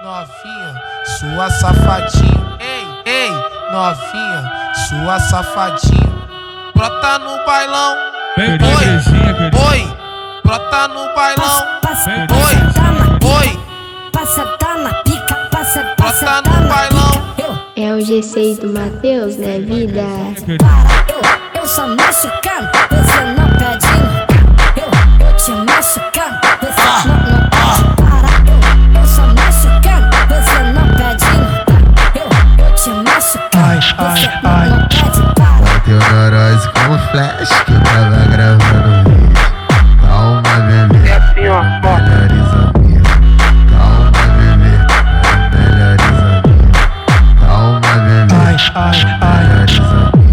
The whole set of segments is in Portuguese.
novinha, sua safadinha. Ei, novinha, sua safadinha. Brota no bailão. Oi, brota no bailão. Oi, passa na pica, brota no bailão. É o G6 do Matheus, né, vida? Eu sou mexicano, você não pede eu te machucando, você não pede para. Eu sou mexicano, você não pede eu te machucando, você não pede para. Bateu neurose com flash que eu tava gravando vídeo. Calma, bebê, melhores amigos. Calma, bebê, melhores amigos. Calma, bebê, melhores amigos.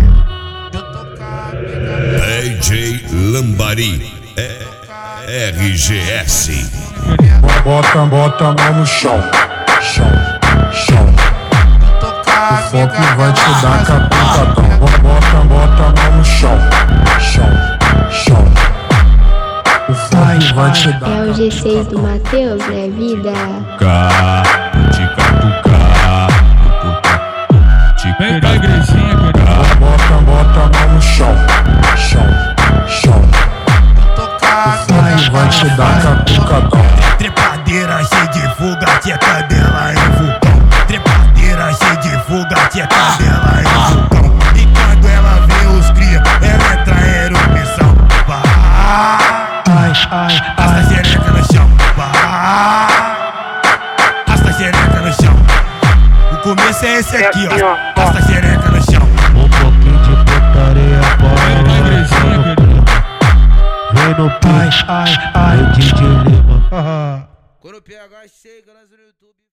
DJ Lambari, RGS. Bota a mão no chão, chão. O foco vai te dar capucadão. Bota a mão no chão, chão. O foco vai te dar. É o G6 do Matheus, né, vida? Vem pra igrejinha, Bota a mão no chão, chão. O foco vai te dar capucadão. Trepadeira cheia de fuga, tia cadela é vulcão. Trepadeira cheia de fuga, tia cadela é vulcão. E quando ela vê os cria, ela entra em erupção. Arrasta a xereca no chão. Arrasta a xereca no chão. O começo é esse aqui, ó. Arrasta a xereca no chão. Um pouquinho de putaria, Vem pra igrejinha, vem no paz, o DJ Lima. Quando o PH chega, lança no YouTube.